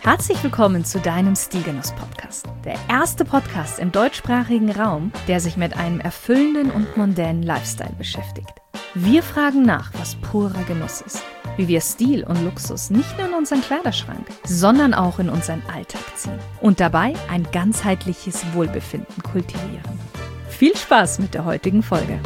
Herzlich willkommen zu deinem Stilgenuss-Podcast. Der erste Podcast im deutschsprachigen Raum, der sich mit einem erfüllenden und mondänen Lifestyle beschäftigt. Wir fragen nach, was purer Genuss ist. Wie wir Stil und Luxus nicht nur in unseren Kleiderschrank, sondern auch in unseren Alltag ziehen. Und dabei ein ganzheitliches Wohlbefinden kultivieren. Viel Spaß mit der heutigen Folge.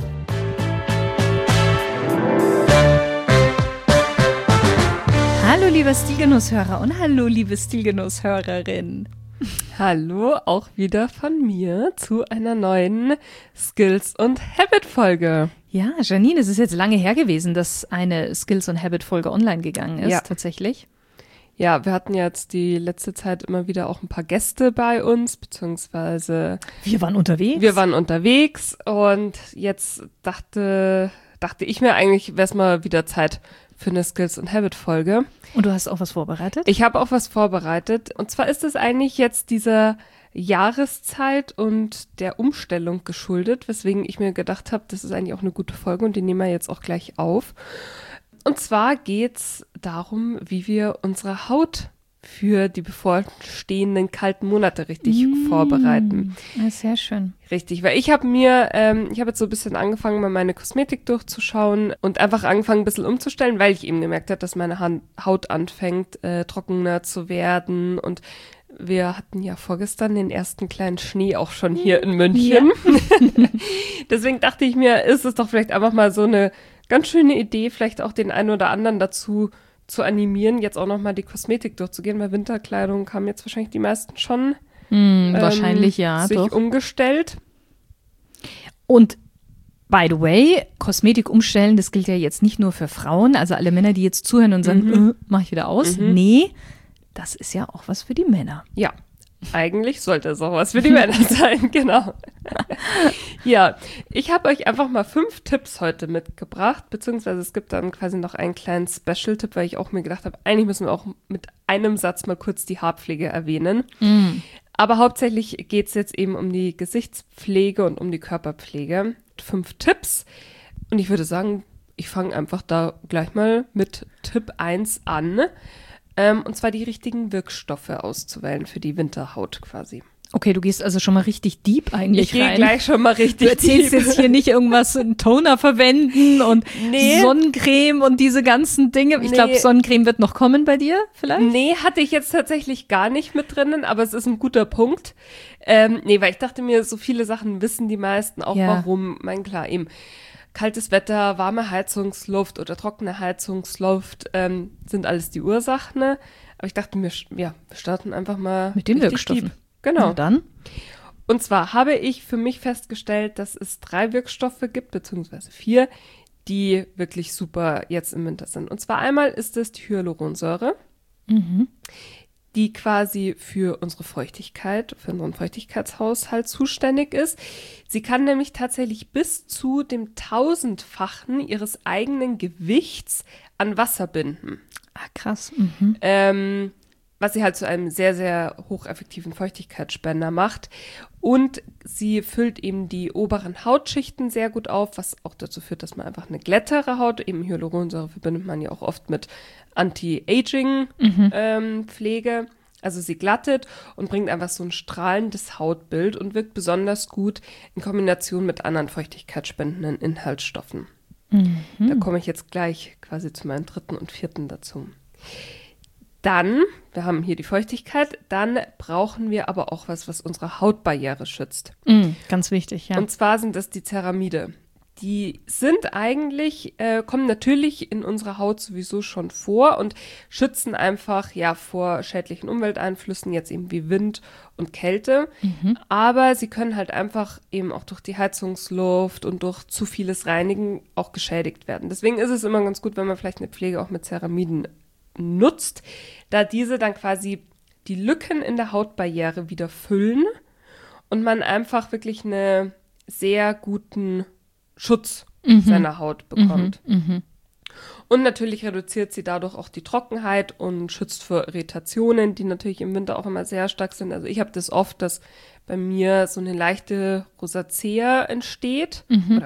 Hallo liebe Stilgenusshörer und hallo liebe Stilgenusshörerin. Hallo, auch wieder von mir zu einer neuen Skills- und Habit-Folge. Ja, Janine, es ist jetzt lange her gewesen, dass eine Skills- und Habit-Folge online gegangen ist, tatsächlich. Ja, wir hatten jetzt die letzte Zeit immer wieder auch ein paar Gäste bei uns, beziehungsweise Wir waren unterwegs und jetzt dachte ich mir eigentlich, wäre es mal wieder Zeit für eine Skills- und Habit-Folge. Und du hast auch was vorbereitet? Ich habe auch was vorbereitet. Und zwar ist es eigentlich jetzt dieser Jahreszeit und der Umstellung geschuldet, weswegen ich mir gedacht habe, das ist eigentlich auch eine gute Folge und die nehmen wir jetzt auch gleich auf. Und zwar geht's darum, wie wir unsere Haut für die bevorstehenden kalten Monate richtig vorbereiten. Ja, sehr schön. Richtig, weil ich habe jetzt so ein bisschen angefangen, mal meine Kosmetik durchzuschauen und einfach angefangen, ein bisschen umzustellen, weil ich eben gemerkt habe, dass meine Haut anfängt, trockener zu werden. Und wir hatten ja vorgestern den ersten kleinen Schnee auch schon hier in München. Ja. Deswegen dachte ich mir, ist es doch vielleicht einfach mal so eine ganz schöne Idee, vielleicht auch den einen oder anderen dazu zu animieren, jetzt auch nochmal die Kosmetik durchzugehen, weil Winterkleidung haben jetzt wahrscheinlich die meisten schon wahrscheinlich ja, sich doch. umgestellt. Und by the way, Kosmetik umstellen, das gilt ja jetzt nicht nur für Frauen, also alle Männer, die jetzt zuhören und sagen, mach ich wieder aus. Nee, das ist ja auch was für die Männer. Ja, eigentlich sollte es auch was für die Männer sein, genau. Ja, ich habe euch einfach mal 5 Tipps heute mitgebracht, beziehungsweise es gibt dann quasi noch einen kleinen Special-Tipp, weil ich auch mir gedacht habe, eigentlich müssen wir auch mit einem Satz mal kurz die Haarpflege erwähnen. Aber hauptsächlich geht es jetzt eben um die Gesichtspflege und um die Körperpflege. 5 Tipps. Und ich würde sagen, ich fange einfach da gleich mal mit Tipp 1 an. Und zwar die richtigen Wirkstoffe auszuwählen für die Winterhaut quasi. Okay, du gehst also schon mal richtig deep eigentlich rein. Ich gehe gleich schon mal richtig deep. Du erzählst jetzt hier nicht irgendwas, einen Toner verwenden und Sonnencreme und diese ganzen Dinge. Ich glaube, Sonnencreme wird noch kommen bei dir vielleicht? Nee, hatte ich jetzt tatsächlich gar nicht mit drinnen, aber es ist ein guter Punkt. Weil ich dachte mir, so viele Sachen wissen die meisten auch warum. Klar, eben kaltes Wetter, warme Heizungsluft oder trockene Heizungsluft sind alles die Ursachen. Ne? Aber ich dachte mir, wir starten einfach mal mit den Wirkstoffen. Deep. Genau. Na dann. Und zwar habe ich für mich festgestellt, dass es 3 Wirkstoffe gibt, beziehungsweise 4, die wirklich super jetzt im Winter sind. Und zwar einmal ist es die Hyaluronsäure, die quasi für unsere Feuchtigkeit, für unseren Feuchtigkeitshaushalt zuständig ist. Sie kann nämlich tatsächlich bis zu dem 1000-fachen ihres eigenen Gewichts an Wasser binden. Ah, krass. Was sie halt zu einem sehr, sehr hocheffektiven Feuchtigkeitsspender macht. Und sie füllt eben die oberen Hautschichten sehr gut auf, was auch dazu führt, dass man einfach eine glättere Haut, eben Hyaluronsäure verbindet man ja auch oft mit Anti-Aging-Pflege. Also sie glattet und bringt einfach so ein strahlendes Hautbild und wirkt besonders gut in Kombination mit anderen feuchtigkeitsspendenden Inhaltsstoffen. Da komme ich jetzt gleich quasi zu meinem 3. und 4. dazu. Dann, wir haben hier die Feuchtigkeit, dann brauchen wir aber auch was unsere Hautbarriere schützt. Ganz wichtig, ja. Und zwar sind das die Ceramide. Die sind eigentlich, kommen natürlich in unserer Haut sowieso schon vor und schützen einfach vor schädlichen Umwelteinflüssen, jetzt eben wie Wind und Kälte. Aber sie können halt einfach eben auch durch die Heizungsluft und durch zu vieles Reinigen auch geschädigt werden. Deswegen ist es immer ganz gut, wenn man vielleicht eine Pflege auch mit Ceramiden nutzt, da diese dann quasi die Lücken in der Hautbarriere wieder füllen und man einfach wirklich einen sehr guten Schutz seiner Haut bekommt. Und natürlich reduziert sie dadurch auch die Trockenheit und schützt vor Irritationen, die natürlich im Winter auch immer sehr stark sind. Also ich habe das oft, dass bei mir so eine leichte Rosacea entsteht oder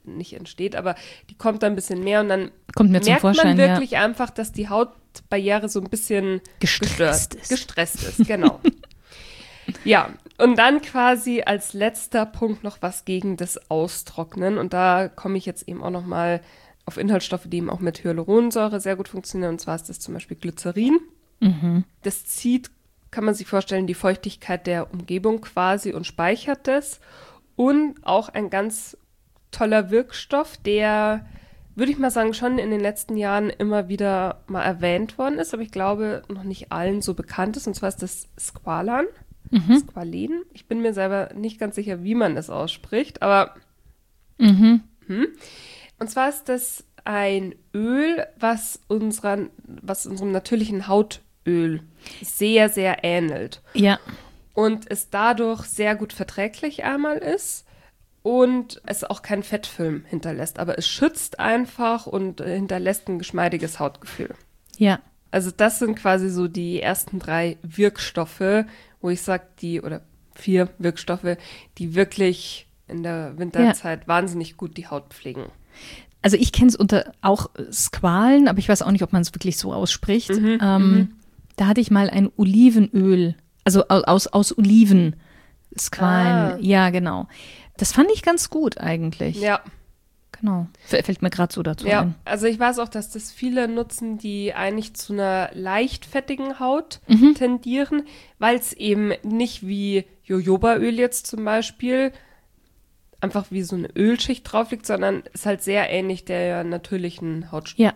nicht entsteht, aber die kommt dann ein bisschen mehr und dann Kommt mir zum merkt Vorschein, man wirklich einfach, dass die Hautbarriere so ein bisschen Gestresst ist, genau. Ja, und dann quasi als letzter Punkt noch was gegen das Austrocknen. Und da komme ich jetzt eben auch nochmal auf Inhaltsstoffe, die eben auch mit Hyaluronsäure sehr gut funktionieren. Und zwar ist das zum Beispiel Glycerin. Das zieht, kann man sich vorstellen, die Feuchtigkeit der Umgebung quasi und speichert das. Und auch ein ganz toller Wirkstoff, der, würde ich mal sagen, schon in den letzten Jahren immer wieder mal erwähnt worden ist, aber ich glaube, noch nicht allen so bekannt ist. Und zwar ist das Squalan. Squalen. Ich bin mir selber nicht ganz sicher, wie man es ausspricht, aber Und zwar ist das ein Öl, was unserem natürlichen Hautöl sehr, sehr ähnelt. Ja. Und es dadurch sehr gut verträglich einmal ist und es auch keinen Fettfilm hinterlässt. Aber es schützt einfach und hinterlässt ein geschmeidiges Hautgefühl. Ja. Also das sind quasi so die ersten 3 Wirkstoffe, wo ich sage, oder 4 Wirkstoffe, die wirklich in der Winterzeit wahnsinnig gut die Haut pflegen. Also ich kenne es unter auch Squalen, aber ich weiß auch nicht, ob man es wirklich so ausspricht. Da hatte ich mal ein Olivenöl, also aus Oliven, Squalen. Ja, genau. Das fand ich ganz gut eigentlich. Ja. Genau. Fällt mir gerade so dazu ein. Also ich weiß auch, dass das viele nutzen, die eigentlich zu einer leicht fettigen Haut tendieren, weil es eben nicht wie Jojobaöl jetzt zum Beispiel einfach wie so eine Ölschicht drauf liegt, sondern ist halt sehr ähnlich der natürlichen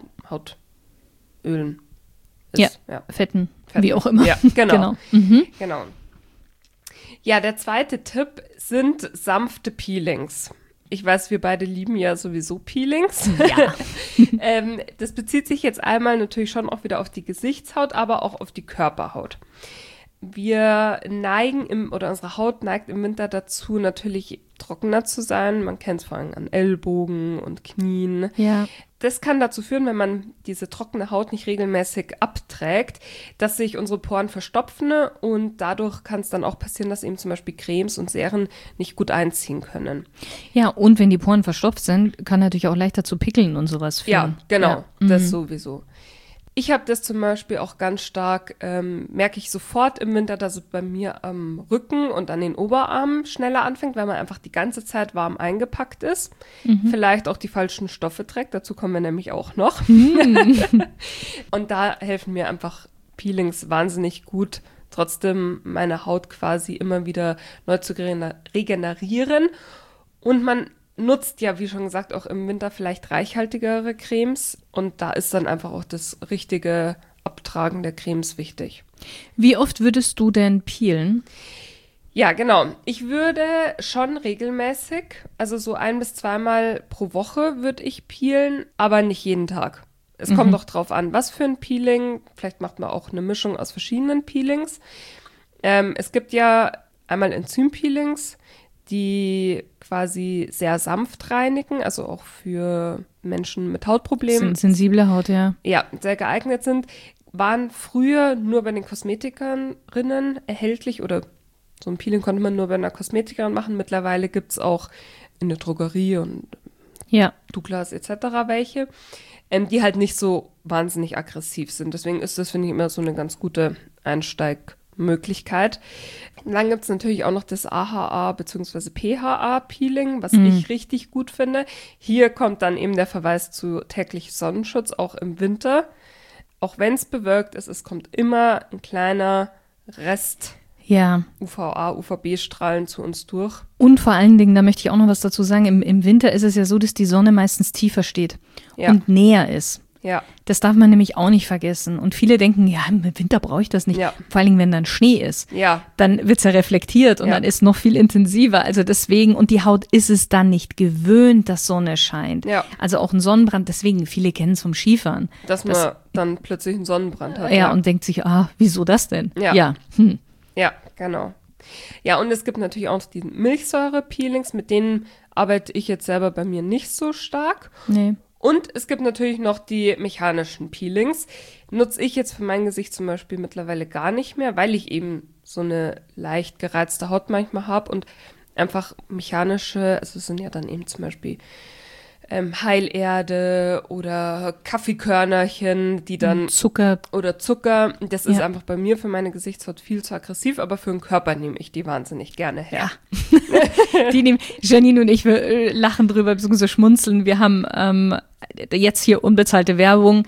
Hautölen ist. Ja, Fetten, wie auch immer. Ja, genau. Genau. Ja, der zweite Tipp sind sanfte Peelings. Ich weiß, wir beide lieben ja sowieso Peelings. Ja. Das bezieht sich jetzt einmal natürlich schon auch wieder auf die Gesichtshaut, aber auch auf die Körperhaut. Wir unsere Haut neigt im Winter dazu, natürlich trockener zu sein. Man kennt es vor allem an Ellbogen und Knien. Ja. Das kann dazu führen, wenn man diese trockene Haut nicht regelmäßig abträgt, dass sich unsere Poren verstopfen und dadurch kann es dann auch passieren, dass eben zum Beispiel Cremes und Serien nicht gut einziehen können. Ja, und wenn die Poren verstopft sind, kann natürlich auch leichter zu Pickeln und sowas führen. Ja, genau, das sowieso. Ich habe das zum Beispiel auch ganz stark, merke ich sofort im Winter, dass es bei mir am Rücken und an den Oberarmen schneller anfängt, weil man einfach die ganze Zeit warm eingepackt ist. Vielleicht auch die falschen Stoffe trägt, dazu kommen wir nämlich auch noch. Und da helfen mir einfach Peelings wahnsinnig gut, trotzdem meine Haut quasi immer wieder neu zu regenerieren. Und man nutzt ja, wie schon gesagt, auch im Winter vielleicht reichhaltigere Cremes und da ist dann einfach auch das richtige Abtragen der Cremes wichtig. Wie oft würdest du denn peelen? Ja, genau. Ich würde schon regelmäßig, also so 1- bis 2-mal pro Woche würde ich peelen, aber nicht jeden Tag. Es kommt doch drauf an, was für ein Peeling. Vielleicht macht man auch eine Mischung aus verschiedenen Peelings. Es gibt ja einmal Enzympeelings, die quasi sehr sanft reinigen, also auch für Menschen mit Hautproblemen. Sensible Haut, ja. Ja, sehr geeignet sind. Waren früher nur bei den Kosmetikerinnen erhältlich oder so ein Peeling konnte man nur bei einer Kosmetikerin machen. Mittlerweile gibt es auch in der Drogerie und Douglas etc. welche, die halt nicht so wahnsinnig aggressiv sind. Deswegen ist das, finde ich, immer so eine ganz gute Einsteigmöglichkeit. Dann gibt es natürlich auch noch das AHA bzw. PHA-Peeling, was ich richtig gut finde. Hier kommt dann eben der Verweis zu täglichem Sonnenschutz, auch im Winter. Auch wenn es bewölkt ist, es kommt immer ein kleiner Rest UVA, UVB-Strahlen zu uns durch. Und vor allen Dingen, da möchte ich auch noch was dazu sagen, im Winter ist es ja so, dass die Sonne meistens tiefer steht und näher ist. Ja. Das darf man nämlich auch nicht vergessen. Und viele denken, ja, im Winter brauche ich das nicht. Ja. Vor allen Dingen, wenn dann Schnee ist. Ja. Dann wird es ja reflektiert und dann ist noch viel intensiver. Also deswegen, und die Haut ist es dann nicht gewöhnt, dass Sonne scheint. Ja. Also auch ein Sonnenbrand, deswegen, viele kennen es vom Skifahren. Dass man dann plötzlich einen Sonnenbrand hat. Ja, und denkt sich, wieso das denn? Ja, genau. Ja, und es gibt natürlich auch die Milchsäure-Peelings, mit denen arbeite ich jetzt selber bei mir nicht so stark. Nee. Und es gibt natürlich noch die mechanischen Peelings. Nutze ich jetzt für mein Gesicht zum Beispiel mittlerweile gar nicht mehr, weil ich eben so eine leicht gereizte Haut manchmal habe und einfach mechanische, also es sind ja dann eben zum Beispiel Heilerde oder Kaffeekörnerchen, die dann Zucker. oder Zucker. Das ist Ja. einfach bei mir für meine Gesichtshaut viel zu aggressiv, aber für den Körper nehme ich die wahnsinnig gerne her. Die nehmen, Janine und ich, wir lachen drüber, beziehungsweise schmunzeln. Wir haben jetzt hier unbezahlte Werbung.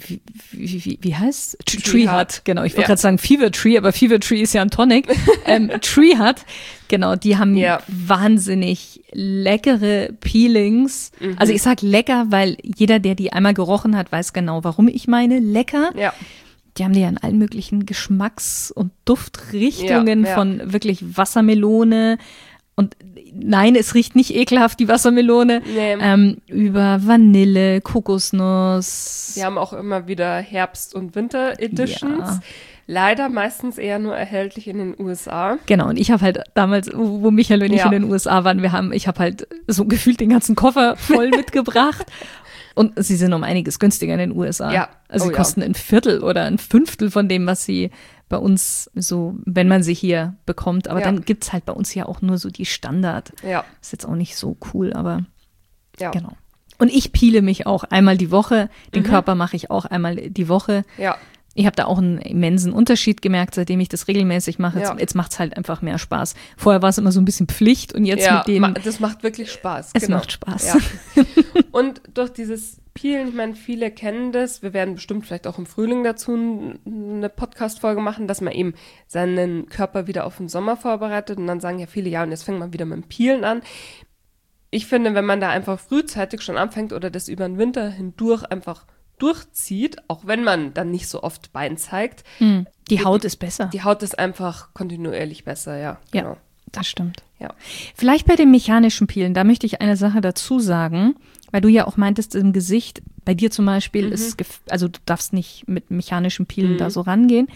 Wie heißt Tree Hut, genau. Ich wollte gerade sagen Fever Tree, aber Fever Tree ist ja ein Tonic. Tree Hut, genau, die haben wahnsinnig leckere Peelings. Also ich sag lecker, weil jeder, der die einmal gerochen hat, weiß genau, warum ich meine lecker. Ja. Die haben die ja in allen möglichen Geschmacks- und Duftrichtungen Ja. von wirklich Wassermelone. Und nein, es riecht nicht ekelhaft, die Wassermelone. Nee. Über Vanille, Kokosnuss. Wir haben auch immer wieder Herbst- und Winter-Editions. Ja. Leider meistens eher nur erhältlich in den USA. Genau, und ich habe halt damals, wo Michael und ich in den USA waren, ich habe halt so gefühlt den ganzen Koffer voll mitgebracht. Und sie sind um einiges günstiger in den USA. Ja. Also sie kosten ein Viertel oder ein Fünftel von dem, was sie bei uns so, wenn man sie hier bekommt. Aber dann gibt's halt bei uns ja auch nur so die Standard. Ja. Ist jetzt auch nicht so cool, aber Ja. genau. Und ich peele mich auch einmal die Woche. Den Körper mache ich auch einmal die Woche. Ja. Ich habe da auch einen immensen Unterschied gemerkt, seitdem ich das regelmäßig mache. Ja. Jetzt macht's halt einfach mehr Spaß. Vorher war es immer so ein bisschen Pflicht und jetzt mit denen. Das macht wirklich Spaß. Es genau. macht Spaß. Ja. Und durch dieses Peelen, ich meine, viele kennen das. Wir werden bestimmt vielleicht auch im Frühling dazu eine Podcast-Folge machen, dass man eben seinen Körper wieder auf den Sommer vorbereitet. Und dann sagen ja viele, ja, und jetzt fängt man wieder mit dem Peelen an. Ich finde, wenn man da einfach frühzeitig schon anfängt oder das über den Winter hindurch einfach durchzieht, auch wenn man dann nicht so oft Bein zeigt, Die Haut ist besser. die Haut ist einfach kontinuierlich besser, ja. Genau. Ja, das stimmt. Ja. Vielleicht bei dem mechanischen Peelen, da möchte ich eine Sache dazu sagen, weil du ja auch meintest, im Gesicht, bei dir zum Beispiel ist, also du darfst nicht mit mechanischem Peelen da so rangehen.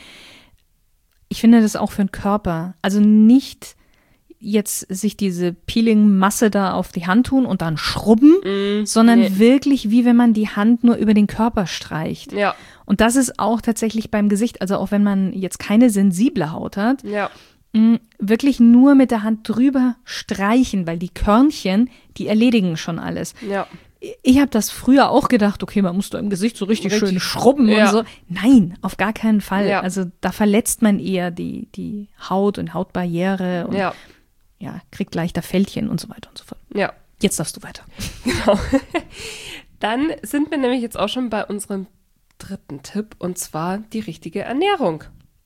Ich finde das auch für den Körper, also nicht jetzt sich diese Peeling-Masse da auf die Hand tun und dann schrubben, sondern wirklich wie wenn man die Hand nur über den Körper streicht. Ja. Und das ist auch tatsächlich beim Gesicht, also auch wenn man jetzt keine sensible Haut hat, Ja. wirklich nur mit der Hand drüber streichen, weil die Körnchen, die erledigen schon alles. Ja. Ich habe das früher auch gedacht, okay, man muss da im Gesicht so richtig schön schrubben ja. und so. Nein, auf gar keinen Fall. Ja. Also da verletzt man eher die Haut und Hautbarriere und Ja. kriegt leichter Fältchen und so weiter und so fort. Ja. Jetzt darfst du weiter. Genau. Dann sind wir nämlich jetzt auch schon bei unserem dritten Tipp, und zwar die richtige Ernährung.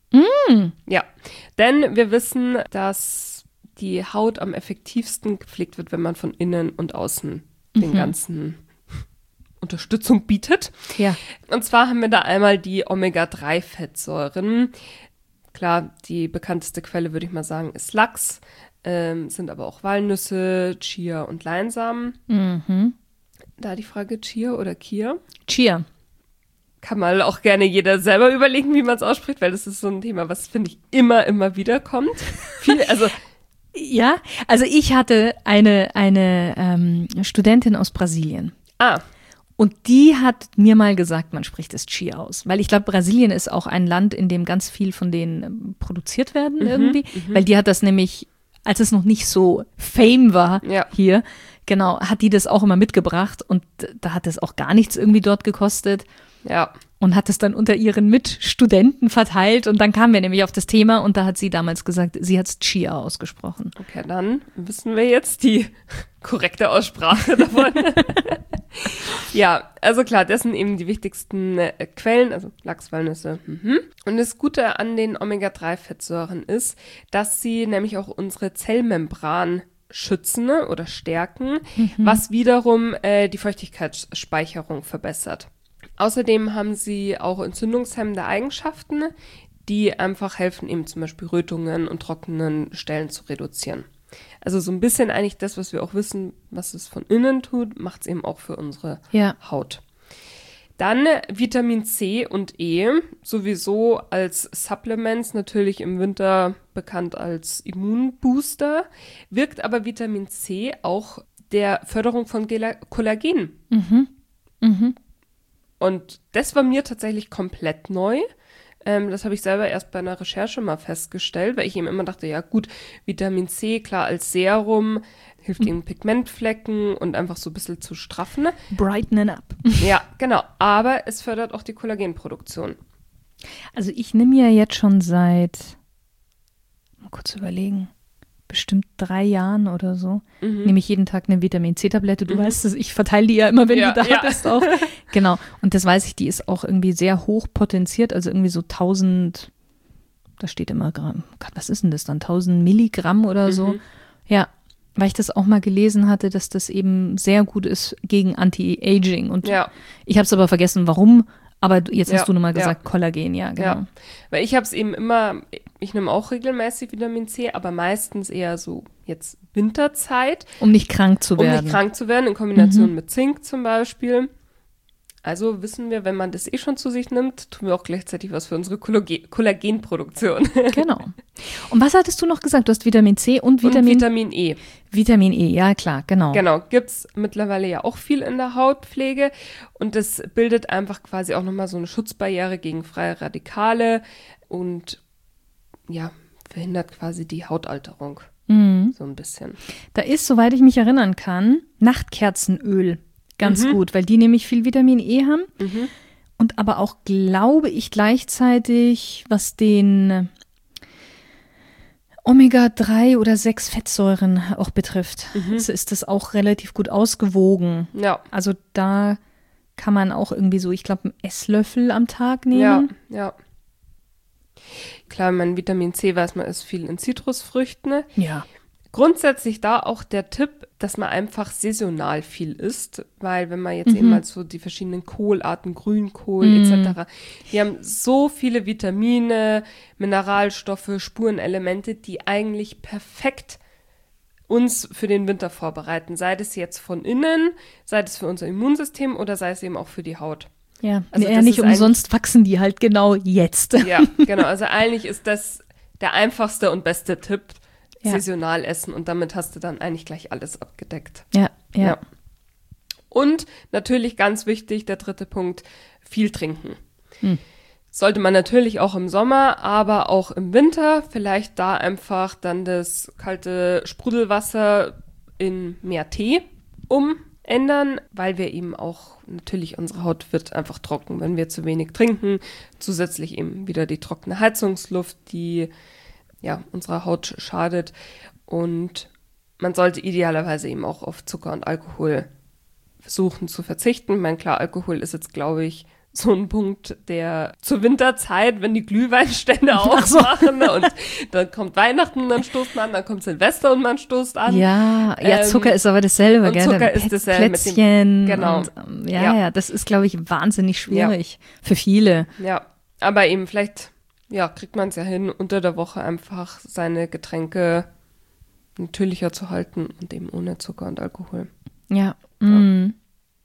Ja, denn wir wissen, dass die Haut am effektivsten gepflegt wird, wenn man von innen und außen den ganzen Unterstützung bietet. Ja. Und zwar haben wir da einmal die Omega-3-Fettsäuren. Klar, die bekannteste Quelle, würde ich mal sagen, ist Lachs, sind aber auch Walnüsse, Chia und Leinsamen. Da die Frage Chia oder Kia. Chia. Kann mal auch gerne jeder selber überlegen, wie man es ausspricht, weil das ist so ein Thema, was, finde ich, immer wieder kommt. Ja, also ich hatte eine Studentin aus Brasilien. Und die hat mir mal gesagt, man spricht das Chia aus. Weil ich glaube, Brasilien ist auch ein Land, in dem ganz viel von denen produziert werden irgendwie. Weil die hat das nämlich, als es noch nicht so Fame war hier, genau, hat die das auch immer mitgebracht. Und da hat es auch gar nichts irgendwie dort gekostet. Ja. Und hat es dann unter ihren Mitstudenten verteilt. Und dann kamen wir nämlich auf das Thema. Und da hat sie damals gesagt, sie hat es Chia ausgesprochen. Okay, dann wissen wir jetzt die korrekte Aussprache davon. Ja, also klar, das sind eben die wichtigsten Quellen, also Lachs, Walnüsse. Und das Gute an den Omega-3-Fettsäuren ist, dass sie nämlich auch unsere Zellmembran schützen oder stärken, was wiederum die Feuchtigkeitsspeicherung verbessert. Außerdem haben sie auch entzündungshemmende Eigenschaften, die einfach helfen, eben zum Beispiel Rötungen und trockenen Stellen zu reduzieren. Also so ein bisschen eigentlich das, was wir auch wissen, was es von innen tut, macht es eben auch für unsere Haut. Dann Vitamin C und E, sowieso als Supplements, natürlich im Winter bekannt als Immunbooster, wirkt aber Vitamin C auch der Förderung von Kollagen. Und das war mir tatsächlich komplett neu. Das habe ich selber erst bei einer Recherche mal festgestellt, weil ich eben immer dachte, ja gut, Vitamin C, klar, als Serum hilft gegen Pigmentflecken und einfach so ein bisschen zu straffen. Brightening up. Ja, genau. Aber es fördert auch die Kollagenproduktion. Also ich nehme ja jetzt schon seit, mal kurz überlegen, bestimmt 3 Jahren oder so, nehme ich jeden Tag eine Vitamin-C-Tablette. Du weißt es, ich verteile die ja immer, wenn du da bist auch. Genau. Und das weiß ich, die ist auch irgendwie sehr hoch potenziert, also irgendwie so 1000, da steht immer Gramm. Gott, was ist denn das dann? 1000 Milligramm oder so. Ja, weil ich das auch mal gelesen hatte, dass das eben sehr gut ist gegen Anti-Aging. Und ich habe es aber vergessen, warum. Aber jetzt hast du nochmal gesagt, Kollagen, ja, genau. Ja, weil ich habe es eben immer, ich nehme auch regelmäßig Vitamin C, aber meistens eher so jetzt Winterzeit. Um nicht krank zu werden. Um nicht krank zu werden, in Kombination mit Zink zum Beispiel. Also wissen wir, wenn man das eh schon zu sich nimmt, tun wir auch gleichzeitig was für unsere Kollagenproduktion. Genau. Und was hattest du noch gesagt? Du hast Vitamin C und Vitamin E. Vitamin E, ja klar, genau. Genau, gibt es mittlerweile ja auch viel in der Hautpflege und das bildet einfach quasi auch nochmal so eine Schutzbarriere gegen freie Radikale und ja, verhindert quasi die Hautalterung so ein bisschen. Da ist, soweit ich mich erinnern kann, Nachtkerzenöl ganz gut, weil die nämlich viel Vitamin E haben und aber auch, glaube ich, gleichzeitig, was den Omega-3 oder 6 Fettsäuren auch betrifft, ist das auch relativ gut ausgewogen. Ja. Also da kann man auch irgendwie so, ich glaube, einen Esslöffel am Tag nehmen. Ja. Klar, mein Vitamin C, weiß man, ist viel in Zitrusfrüchten. Ne? Ja. Grundsätzlich da auch der Tipp, dass man einfach saisonal viel isst, weil wenn man jetzt eben mal so die verschiedenen Kohlarten, Grünkohl etc., die haben so viele Vitamine, Mineralstoffe, Spurenelemente, die eigentlich perfekt uns für den Winter vorbereiten, sei das jetzt von innen, sei das für unser Immunsystem oder sei es eben auch für die Haut. Ja, also ja, nicht umsonst wachsen die halt genau jetzt. Ja, genau, also eigentlich ist das der einfachste und beste Tipp, saisonal essen und damit hast du dann eigentlich gleich alles abgedeckt. Ja. Und natürlich ganz wichtig, der 3. Punkt, viel trinken. Sollte man natürlich auch im Sommer, aber auch im Winter, vielleicht da einfach dann das kalte Sprudelwasser in mehr Tee umändern, weil wir eben auch, natürlich unsere Haut wird einfach trocken, wenn wir zu wenig trinken. Zusätzlich eben wieder die trockene Heizungsluft, die unserer Haut schadet und man sollte idealerweise eben auch auf Zucker und Alkohol versuchen zu verzichten. Ich meine, klar, Alkohol ist jetzt, glaube ich, so ein Punkt, der zur Winterzeit, wenn die Glühweinstände aufmachen und dann kommt Weihnachten und dann stoßt man an, dann kommt Silvester und man stoßt an. Ja, Zucker ist aber dasselbe, gell? Zucker ist dasselbe Plätzchen mit dem, genau. Und, ja, das ist, glaube ich, wahnsinnig schwierig für viele. Ja, aber eben vielleicht kriegt man es ja hin, unter der Woche einfach seine Getränke natürlicher zu halten und eben ohne Zucker und Alkohol. Ja. Dann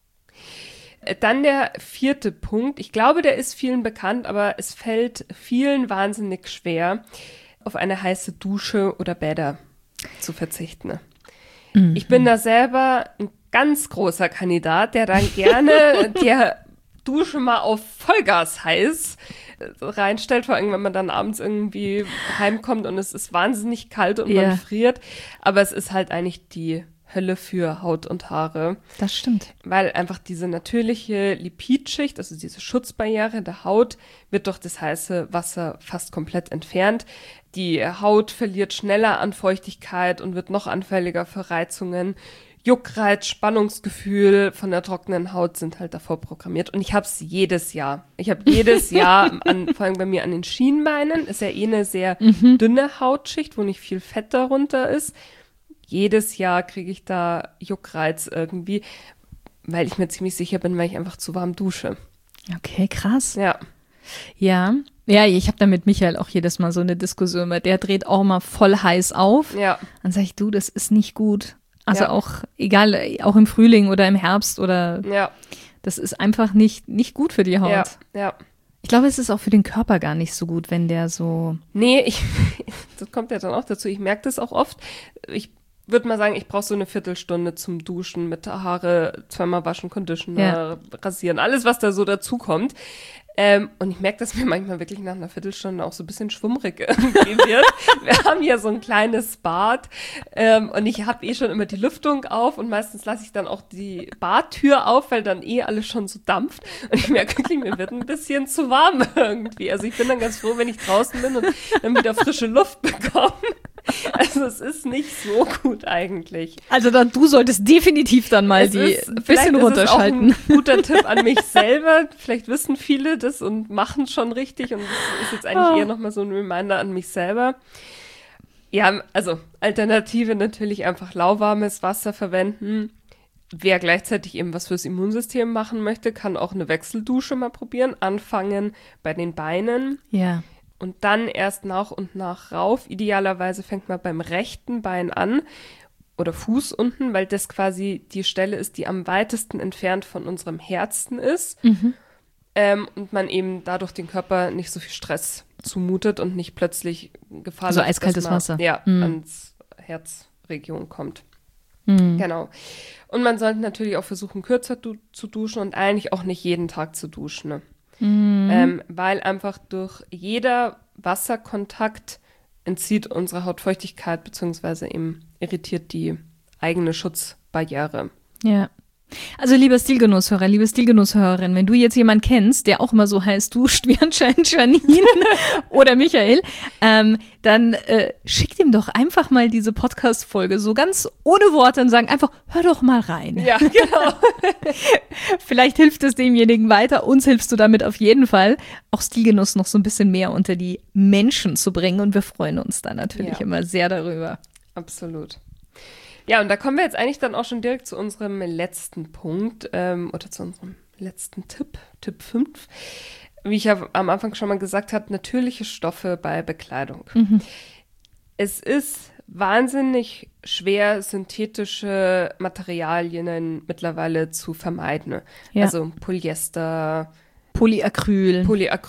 der 4. Punkt. Ich glaube, der ist vielen bekannt, aber es fällt vielen wahnsinnig schwer, auf eine heiße Dusche oder Bäder zu verzichten. Ich bin da selber ein ganz großer Kandidat, der dann gerne der Dusche mal auf Vollgas heiß reinstellt, vor allem wenn man dann abends irgendwie heimkommt und es ist wahnsinnig kalt und man friert. Aber es ist halt eigentlich die Hölle für Haut und Haare. Das stimmt. Weil einfach diese natürliche Lipidschicht, also diese Schutzbarriere der Haut, wird durch das heiße Wasser fast komplett entfernt. Die Haut verliert schneller an Feuchtigkeit und wird noch anfälliger für Reizungen. Juckreiz, Spannungsgefühl von der trockenen Haut sind halt davor programmiert. Und ich habe es jedes Jahr. Ich habe jedes Jahr, vor allem bei mir an den Schienbeinen, ist ja eh eine sehr dünne Hautschicht, wo nicht viel Fett darunter ist. Jedes Jahr kriege ich da Juckreiz irgendwie, weil ich mir ziemlich sicher bin, weil ich einfach zu warm dusche. Okay, krass. Ja. Ja, ich habe da mit Michael auch jedes Mal so eine Diskussion, weil der dreht auch mal voll heiß auf. Ja. Dann sage ich, du, das ist nicht gut. Also auch, egal, auch im Frühling oder im Herbst oder das ist einfach nicht gut für die Haut. Ja. Ich glaube, es ist auch für den Körper gar nicht so gut, wenn der so… Nee, das kommt ja dann auch dazu. Ich merke das auch oft. Ich würde mal sagen, ich brauche so eine Viertelstunde zum Duschen mit Haare, zweimal waschen, Conditioner, rasieren, alles, was da so dazu kommt. Und ich merke, dass mir manchmal wirklich nach einer Viertelstunde auch so ein bisschen schwummrig irgendwie wird. Wir haben hier so ein kleines Bad und ich habe eh schon immer die Lüftung auf und meistens lasse ich dann auch die Badtür auf, weil dann eh alles schon so dampft. Und ich merke wirklich, mir wird ein bisschen zu warm irgendwie. Also ich bin dann ganz froh, wenn ich draußen bin und dann wieder frische Luft bekomme. Also es ist nicht so gut eigentlich. Also du solltest definitiv dann mal ein bisschen runterschalten. Das ist auch ein guter Tipp an mich selber. Vielleicht wissen viele das und machen schon richtig. Und das ist jetzt eigentlich eher nochmal so ein Reminder an mich selber. Ja, also Alternative natürlich einfach lauwarmes Wasser verwenden. Wer gleichzeitig eben was fürs Immunsystem machen möchte, kann auch eine Wechseldusche mal probieren. Anfangen bei den Beinen. Ja. Und dann erst nach und nach rauf. Idealerweise fängt man beim rechten Bein an oder Fuß unten, weil das quasi die Stelle ist, die am weitesten entfernt von unserem Herzen ist. Mhm. Und man eben dadurch den Körper nicht so viel Stress zumutet und nicht plötzlich Gefahr also läuft, eiskaltes dass man, Wasser. Ja, ans Herzregion kommt. Genau. Und man sollte natürlich auch versuchen, kürzer zu duschen und eigentlich auch nicht jeden Tag zu duschen, ne? Weil einfach durch jeder Wasserkontakt entzieht unsere Haut Feuchtigkeit beziehungsweise eben irritiert die eigene Schutzbarriere. Ja. Also lieber Stilgenusshörer, liebe Stilgenusshörerin, wenn du jetzt jemanden kennst, der auch immer so heiß duscht wie anscheinend Janine oder Michael, dann schickt ihm doch einfach mal diese Podcast-Folge so ganz ohne Worte und sagen einfach, hör doch mal rein. Ja, genau. Vielleicht hilft es demjenigen weiter, uns hilfst du damit auf jeden Fall, auch Stilgenuss noch so ein bisschen mehr unter die Menschen zu bringen und wir freuen uns da natürlich immer sehr darüber. Absolut. Ja, und da kommen wir jetzt eigentlich dann auch schon direkt zu unserem letzten Punkt oder zu unserem letzten Tipp 5. Wie ich ja am Anfang schon mal gesagt habe, natürliche Stoffe bei Bekleidung. Mhm. Es ist wahnsinnig schwer, synthetische Materialien mittlerweile zu vermeiden. Ja. Also Polyester, Polyacryl,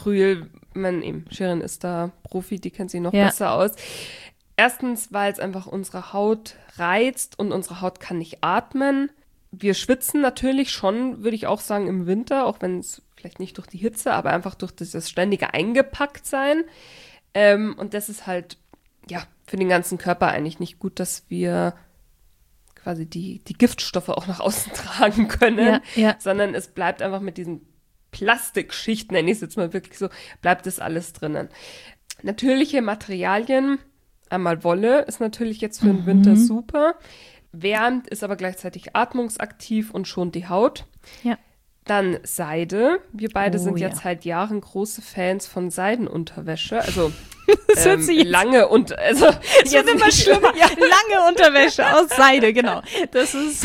Shirin ist da Profi, die kennt sich noch besser aus. Erstens, weil es einfach unsere Haut reizt und unsere Haut kann nicht atmen. Wir schwitzen natürlich schon, würde ich auch sagen, im Winter, auch wenn es vielleicht nicht durch die Hitze, aber einfach durch dieses ständige Eingepacktsein. Und das ist halt, ja, für den ganzen Körper eigentlich nicht gut, dass wir quasi die Giftstoffe auch nach außen tragen können, sondern es bleibt einfach mit diesen Plastikschichten, nenne ich es jetzt mal wirklich so, bleibt das alles drinnen. Natürliche Materialien, einmal Wolle ist natürlich jetzt für den Winter super. Wärmt, ist aber gleichzeitig atmungsaktiv und schont die Haut. Ja. Dann Seide. Wir beide sind jetzt seit Jahren große Fans von Seidenunterwäsche. Also lange und also es wird immer schlimmer. Ja. Lange Unterwäsche aus Seide, genau. Das ist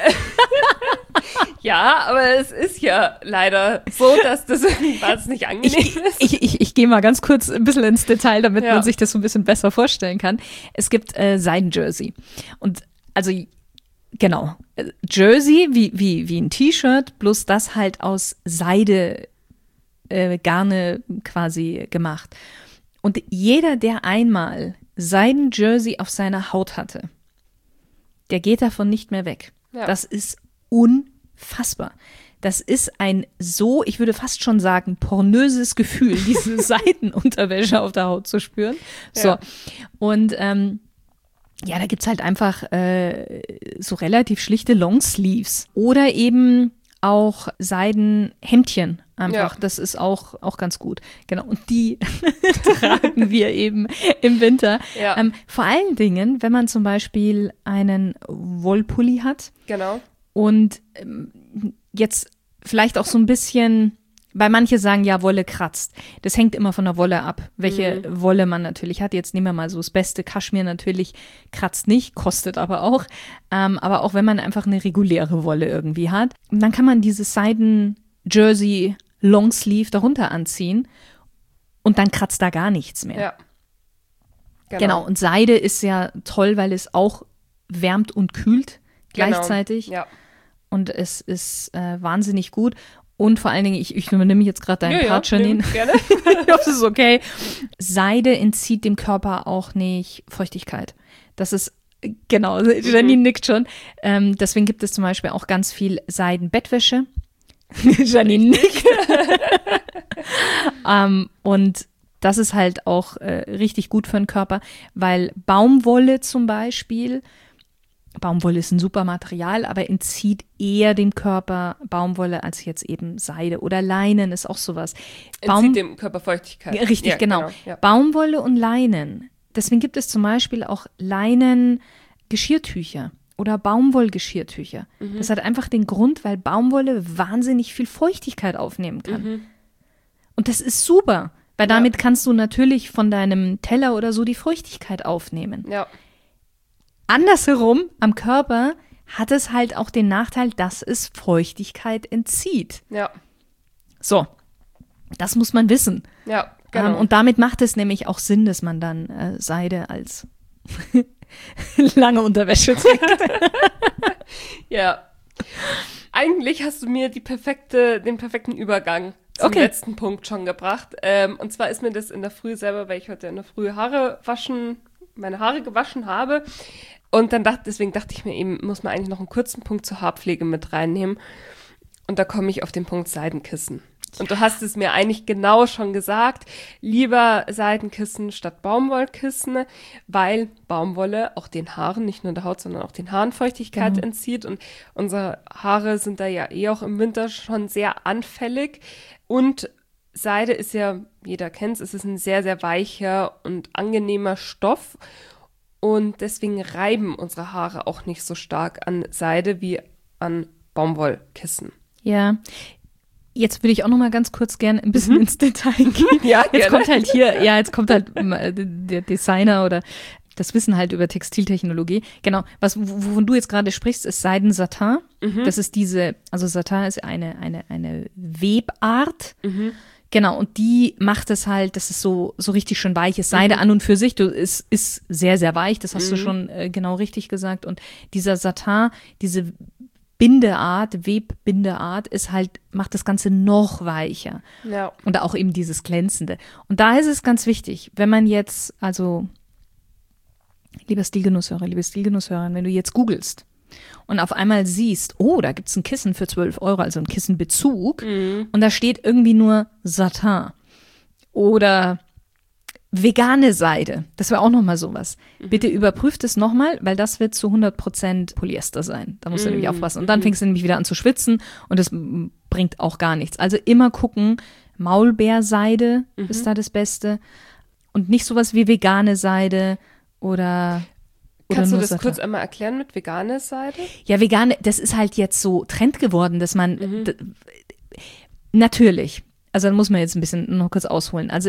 ja, aber es ist ja leider so, dass das irgendwas nicht angenehm ist. Ich gehe mal ganz kurz ein bisschen ins Detail, damit man sich das so ein bisschen besser vorstellen kann. Es gibt Seidenjersey. Und also genau, Jersey wie ein T-Shirt, bloß das halt aus Seide Garne quasi gemacht. Und jeder, der einmal Seidenjersey auf seiner Haut hatte, der geht davon nicht mehr weg. Ja. Das ist unfassbar. Das ist ein so, ich würde fast schon sagen, pornöses Gefühl, diese Seidenunterwäsche auf der Haut zu spüren. So. Ja. Und ja, da gibt's halt einfach so relativ schlichte Longsleeves oder eben auch Seidenhemdchen einfach. Ja. Das ist auch ganz gut. Genau. Und die tragen wir eben im Winter. Ja. Vor allen Dingen, wenn man zum Beispiel einen Wollpulli hat. Genau. Und jetzt vielleicht auch so ein bisschen, weil manche sagen, ja, Wolle kratzt. Das hängt immer von der Wolle ab, welche Wolle man natürlich hat. Jetzt nehmen wir mal so das Beste. Kaschmir natürlich kratzt nicht, kostet aber auch. Aber auch wenn man einfach eine reguläre Wolle irgendwie hat, dann kann man dieses Seiden-Jersey Longsleeve darunter anziehen und dann kratzt da gar nichts mehr. Ja. Genau. Und Seide ist ja toll, weil es auch wärmt und kühlt gleichzeitig. Genau. Ja. Und es ist wahnsinnig gut. Und vor allen Dingen, ich übernehme jetzt gerade deinen Part, Janine. Gerne. Ich hoffe, das ist okay. Seide entzieht dem Körper auch nicht Feuchtigkeit. Das ist, genau, Janine nickt schon. Deswegen gibt es zum Beispiel auch ganz viel Seidenbettwäsche. Janine nickt. Und das ist halt auch richtig gut für den Körper, weil Baumwolle zum Beispiel, Baumwolle ist ein super Material, aber entzieht eher dem Körper Baumwolle als jetzt eben Seide. Oder Leinen ist auch sowas. Entzieht dem Körper Feuchtigkeit. Richtig, ja, genau. Ja. Baumwolle und Leinen. Deswegen gibt es zum Beispiel auch Leinen-Geschirrtücher oder Baumwollgeschirrtücher. Das hat einfach den Grund, weil Baumwolle wahnsinnig viel Feuchtigkeit aufnehmen kann. Und das ist super, weil damit kannst du natürlich von deinem Teller oder so die Feuchtigkeit aufnehmen. Ja. Andersherum, am Körper hat es halt auch den Nachteil, dass es Feuchtigkeit entzieht. Ja. So, das muss man wissen. Ja, genau. Und damit macht es nämlich auch Sinn, dass man dann Seide als lange Unterwäsche trägt. Ja. Eigentlich hast du mir den perfekten Übergang zum letzten Punkt schon gebracht. Und zwar ist mir das in der Früh selber, weil ich heute in der Früh meine Haare gewaschen habe. Und dann deswegen dachte ich mir eben, muss man eigentlich noch einen kurzen Punkt zur Haarpflege mit reinnehmen. Und da komme ich auf den Punkt Seidenkissen. Und du hast es mir eigentlich genau schon gesagt, lieber Seidenkissen statt Baumwollkissen, weil Baumwolle auch den Haaren, nicht nur der Haut, sondern auch den Haaren Feuchtigkeit entzieht. Und unsere Haare sind da ja auch im Winter schon sehr anfällig. Und Seide ist ja, jeder kennt es ist ein sehr, sehr weicher und angenehmer Stoff. Und deswegen reiben unsere Haare auch nicht so stark an Seide wie an Baumwollkissen. Ja, jetzt würde ich auch noch mal ganz kurz gerne ein bisschen ins Detail gehen. Ja, jetzt kommt halt der Designer oder das Wissen halt über Textiltechnologie. Genau, wovon du jetzt gerade sprichst, ist Seiden-Satin. Das ist Satin ist eine Webart. Genau, und die macht es halt, dass es so richtig schön weich ist. Seide an und für sich, ist sehr, sehr weich, das hast du schon genau richtig gesagt. Und dieser Satin, diese Webbindeart macht das Ganze noch weicher. Ja. Und auch eben dieses Glänzende. Und da ist es ganz wichtig, wenn man jetzt, also, liebe Stilgenusshörer, wenn du jetzt googelst und auf einmal siehst, oh, da gibt es ein Kissen für 12 €, also ein Kissenbezug, und da steht irgendwie nur Satin oder vegane Seide, das wäre auch nochmal sowas. Bitte überprüft es nochmal, weil das wird zu 100% Polyester sein. Da musst du nämlich aufpassen. Und dann fängst du nämlich wieder an zu schwitzen und das bringt auch gar nichts. Also immer gucken, Maulbeerseide ist da das Beste und nicht sowas wie vegane Seide oder Kannst du nur das Satin. kurz einmal erklären mit vegane Seide? Ja, vegane, das ist halt jetzt so Trend geworden, dass man natürlich, also da muss man jetzt ein bisschen noch kurz ausholen. Also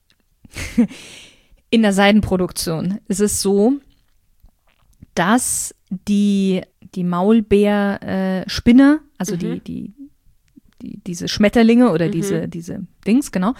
in der Seidenproduktion ist es so, dass die Maulbeerspinne, also diese Schmetterlinge oder diese Dings, genau,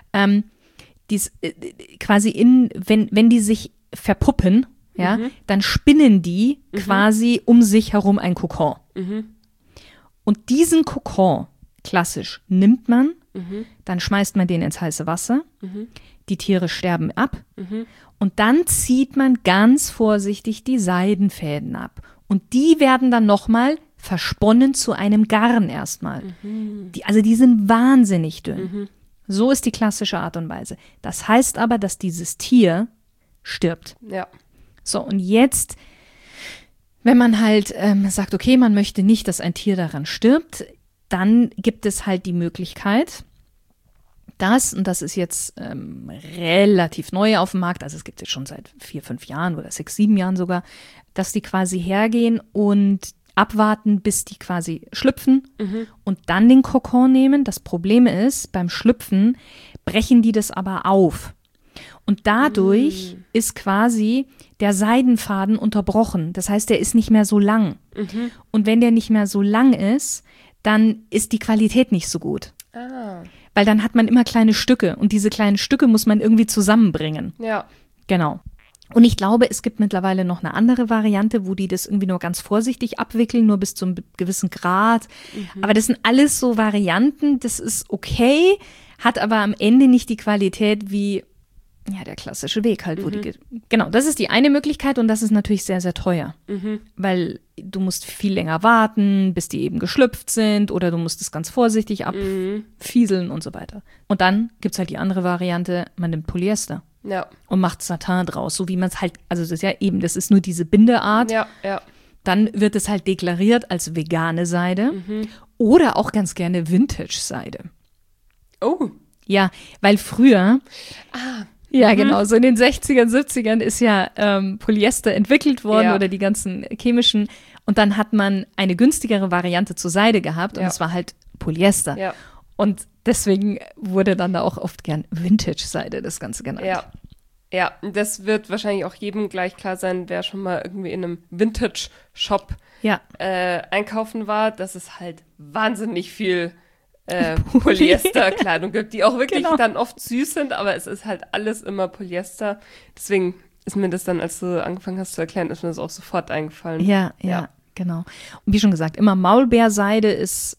quasi wenn die sich verpuppen, ja, dann spinnen die quasi um sich herum ein Kokon. Und diesen Kokon, klassisch, nimmt man, dann schmeißt man den ins heiße Wasser, die Tiere sterben ab und dann zieht man ganz vorsichtig die Seidenfäden ab. Und die werden dann nochmal versponnen zu einem Garn erstmal. Die sind wahnsinnig dünn. So ist die klassische Art und Weise. Das heißt aber, dass dieses Tier stirbt. Ja. So, und jetzt, wenn man halt sagt, okay, man möchte nicht, dass ein Tier daran stirbt, dann gibt es halt die Möglichkeit, und das ist jetzt relativ neu auf dem Markt, also es gibt es schon seit 4, 5 Jahren oder 6, 7 Jahren sogar, dass die quasi hergehen und abwarten, bis die quasi schlüpfen und dann den Kokon nehmen. Das Problem ist, beim Schlüpfen brechen die das aber auf. Und dadurch ist quasi der Seidenfaden unterbrochen. Das heißt, der ist nicht mehr so lang. Und wenn der nicht mehr so lang ist, dann ist die Qualität nicht so gut. Ah. Weil dann hat man immer kleine Stücke und diese kleinen Stücke muss man irgendwie zusammenbringen. Ja. Genau. Und ich glaube, es gibt mittlerweile noch eine andere Variante, wo die das irgendwie nur ganz vorsichtig abwickeln, nur bis zu einem gewissen Grad. Aber das sind alles so Varianten, das ist okay, hat aber am Ende nicht die Qualität wie Ja, der klassische Weg halt, genau, das ist die eine Möglichkeit und das ist natürlich sehr, sehr teuer, weil du musst viel länger warten, bis die eben geschlüpft sind oder du musst es ganz vorsichtig abfieseln und so weiter. Und dann gibt's halt die andere Variante, man nimmt Polyester und macht Satin draus, so wie man es halt, also das ist ja eben, das ist nur diese Bindeart. Ja. Dann wird es halt deklariert als vegane Seide oder auch ganz gerne Vintage-Seide. Oh. Ja, weil früher, ja genau, so in den 60ern, 70ern ist ja Polyester entwickelt worden oder die ganzen chemischen und dann hat man eine günstigere Variante zur Seide gehabt und es war halt Polyester. Ja. Und deswegen wurde dann da auch oft gern Vintage-Seide das Ganze genannt. Ja, das wird wahrscheinlich auch jedem gleich klar sein, wer schon mal irgendwie in einem Vintage-Shop einkaufen war, dass es halt wahnsinnig viel Polyesterkleidung gibt, die auch wirklich dann oft süß sind, aber es ist halt alles immer Polyester. Deswegen ist mir das dann, als du angefangen hast zu erklären, ist mir das auch sofort eingefallen. Ja. Genau. Und wie schon gesagt, immer Maulbeerseide ist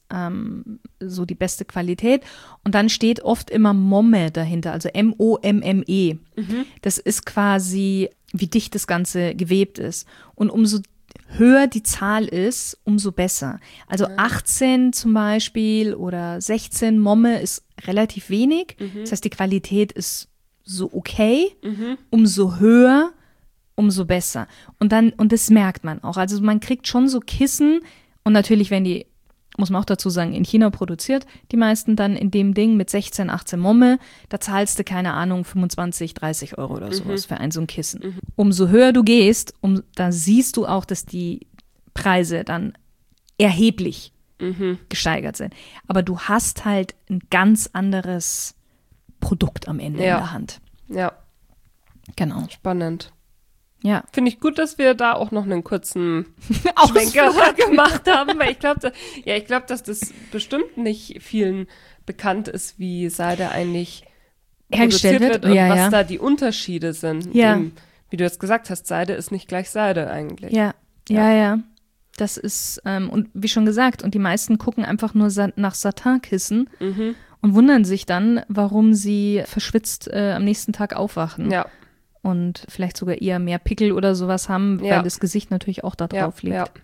so die beste Qualität. Und dann steht oft immer Momme dahinter, also M-O-M-M-E. Das ist quasi, wie dicht das Ganze gewebt ist. Und umso höher die Zahl ist, umso besser. Also 18 zum Beispiel oder 16 Momme ist relativ wenig. Das heißt, die Qualität ist so okay. Umso höher, umso besser. Und das merkt man auch. Also man kriegt schon so Kissen und natürlich werden die, muss man auch dazu sagen, in China produziert, die meisten dann in dem Ding mit 16, 18 Momme, da zahlst du, keine Ahnung, 25, 30 Euro oder sowas für so ein Kissen. Umso höher du gehst, da siehst du auch, dass die Preise dann erheblich gesteigert sind. Aber du hast halt ein ganz anderes Produkt am Ende in der Hand. Ja. Genau. Spannend. Ja. Finde ich gut, dass wir da auch noch einen kurzen Schwenker gemacht haben, weil ich glaube, dass das bestimmt nicht vielen bekannt ist, wie Seide eigentlich hergestellt produziert wird und was ja. da die Unterschiede sind. Ja. Eben, wie du jetzt gesagt hast, Seide ist nicht gleich Seide eigentlich. Ja. Das ist, und wie schon gesagt, und die meisten gucken einfach nur nach Satinkissen und wundern sich dann, warum sie verschwitzt am nächsten Tag aufwachen. Ja. Und vielleicht sogar eher mehr Pickel oder sowas haben, weil das Gesicht natürlich auch da drauf liegt. Ja.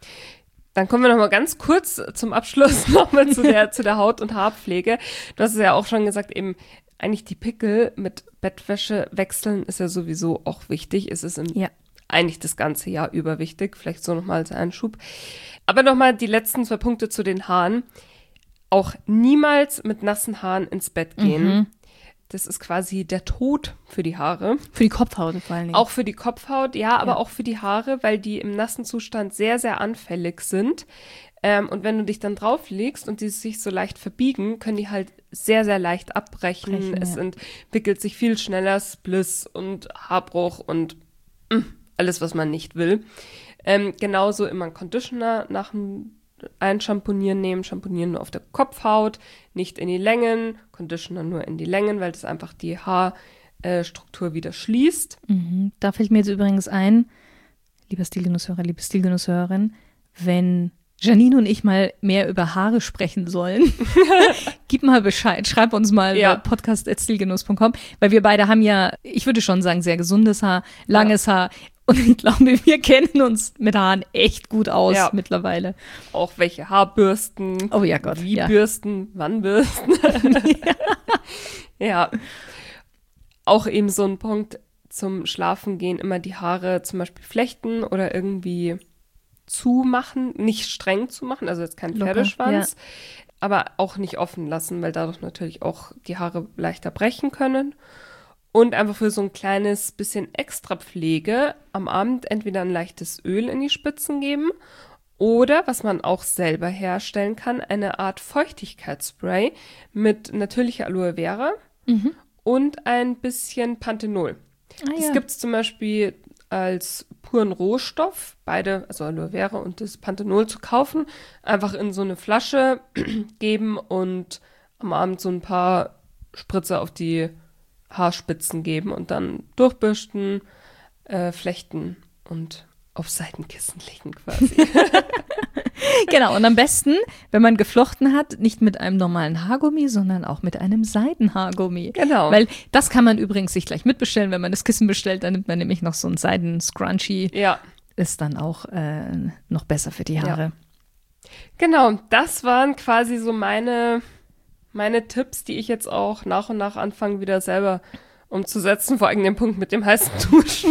Dann kommen wir noch mal ganz kurz zum Abschluss nochmal zu der Haut- und Haarpflege. Du hast es ja auch schon gesagt, eben eigentlich die Pickel mit Bettwäsche wechseln ist ja sowieso auch wichtig. Es ist eigentlich das ganze Jahr über wichtig. Vielleicht so nochmal als Einschub. Aber nochmal die letzten 2 Punkte zu den Haaren. Auch niemals mit nassen Haaren ins Bett gehen. Das ist quasi der Tod für die Haare. Für die Kopfhaut vor allen Dingen. Auch für die Kopfhaut, aber auch für die Haare, weil die im nassen Zustand sehr, sehr anfällig sind. Und wenn du dich dann drauflegst und die sich so leicht verbiegen, können die halt sehr, sehr leicht abbrechen. Es entwickelt sich viel schneller Spliss und Haarbruch und alles, was man nicht will. Genauso immer ein Conditioner nach dem Einschamponieren nehmen, Schamponieren nur auf der Kopfhaut, nicht in die Längen, Conditioner nur in die Längen, weil das einfach die Haarstruktur wieder schließt. Da fällt mir jetzt übrigens ein, lieber Stilgenusshörer, liebe Stilgenusshörerin, wenn Janine und ich mal mehr über Haare sprechen sollen, gib mal Bescheid, schreib uns mal podcast@stilgenuss.com, weil wir beide haben ja, ich würde schon sagen, sehr gesundes Haar, langes Haar. Und ich glaube, wir kennen uns mit Haaren echt gut aus mittlerweile. Auch welche Haarbürsten, oh ja Gott, wie Bürsten, wann Bürsten. Auch eben so ein Punkt zum Schlafen gehen, immer die Haare zum Beispiel flechten oder irgendwie zumachen, nicht streng zumachen, also jetzt kein Pferdeschwanz, aber auch nicht offen lassen, weil dadurch natürlich auch die Haare leichter brechen können. Und einfach für so ein kleines bisschen extra Pflege am Abend entweder ein leichtes Öl in die Spitzen geben oder, was man auch selber herstellen kann, eine Art Feuchtigkeitsspray mit natürlicher Aloe Vera und ein bisschen Panthenol. Das gibt es zum Beispiel als puren Rohstoff, beide, also Aloe Vera und das Panthenol zu kaufen, einfach in so eine Flasche geben und am Abend so ein paar Spritzer auf die Haarspitzen geben und dann durchbürsten, flechten und auf Seitenkissen legen quasi. Genau, und am besten, wenn man geflochten hat, nicht mit einem normalen Haargummi, sondern auch mit einem Seidenhaargummi. Genau. Weil das kann man übrigens sich gleich mitbestellen. Wenn man das Kissen bestellt, dann nimmt man nämlich noch so einen Seiden-Scrunchie. Ja. Ist dann auch noch besser für die Haare. Ja. Genau, das waren quasi so meine Tipps, die ich jetzt auch nach und nach anfange, wieder selber umzusetzen. Vor allem den Punkt mit dem heißen Duschen.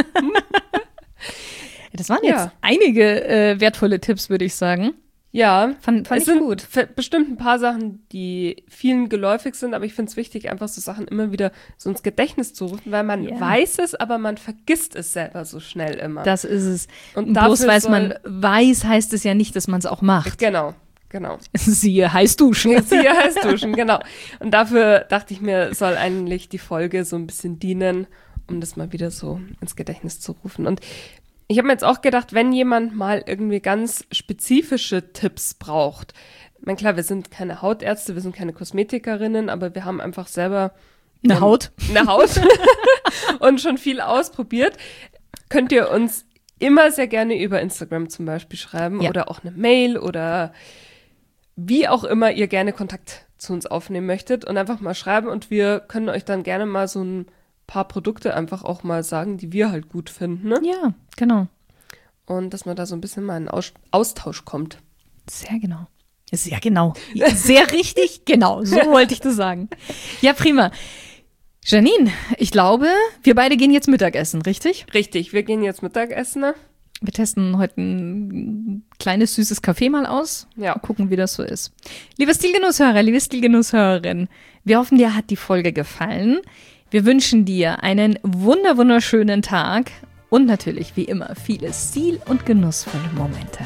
Das waren jetzt einige wertvolle Tipps, würde ich sagen. Ja, fand es ich sind gut. Bestimmt ein paar Sachen, die vielen geläufig sind, aber ich finde es wichtig, einfach so Sachen immer wieder so ins Gedächtnis zu rufen, weil man weiß es, aber man vergisst es selber so schnell immer. Das ist es. Und bloß weil man weiß, heißt es ja nicht, dass man es auch macht. Genau. Siehe heiß duschen. Siehe heiß duschen, genau. Und dafür dachte ich mir, soll eigentlich die Folge so ein bisschen dienen, um das mal wieder so ins Gedächtnis zu rufen. Und ich habe mir jetzt auch gedacht, wenn jemand mal irgendwie ganz spezifische Tipps braucht, ich meine, klar, wir sind keine Hautärzte, wir sind keine Kosmetikerinnen, aber wir haben einfach selber eine Haut und schon viel ausprobiert, könnt ihr uns immer sehr gerne über Instagram zum Beispiel schreiben oder auch eine Mail oder wie auch immer ihr gerne Kontakt zu uns aufnehmen möchtet und einfach mal schreiben und wir können euch dann gerne mal so ein paar Produkte einfach auch mal sagen, die wir halt gut finden. Ne? Ja, genau. Und dass man da so ein bisschen mal in Austausch kommt. Sehr genau. Sehr genau. Sehr richtig, genau. So wollte ich das sagen. Ja, prima. Janine, ich glaube, wir beide gehen jetzt Mittagessen, richtig? Richtig, wir gehen jetzt Mittagessen. Ne? Wir testen heute ein kleines, süßes Kaffee mal aus. Ja. Und gucken, wie das so ist. Liebe Stilgenusshörer, liebe Stilgenusshörerin, wir hoffen, dir hat die Folge gefallen. Wir wünschen dir einen wunderschönen Tag und natürlich, wie immer, viele stil- und genussvolle Momente.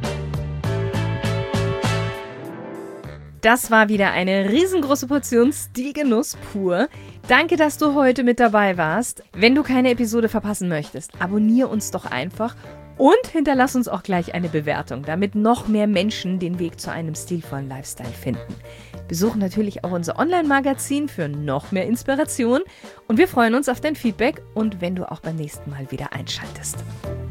Das war wieder eine riesengroße Portion Stilgenuss pur. Danke, dass du heute mit dabei warst. Wenn du keine Episode verpassen möchtest, abonniere uns doch einfach und hinterlass uns auch gleich eine Bewertung, damit noch mehr Menschen den Weg zu einem stilvollen Lifestyle finden. Besuch natürlich auch unser Online-Magazin für noch mehr Inspiration und wir freuen uns auf dein Feedback und wenn du auch beim nächsten Mal wieder einschaltest.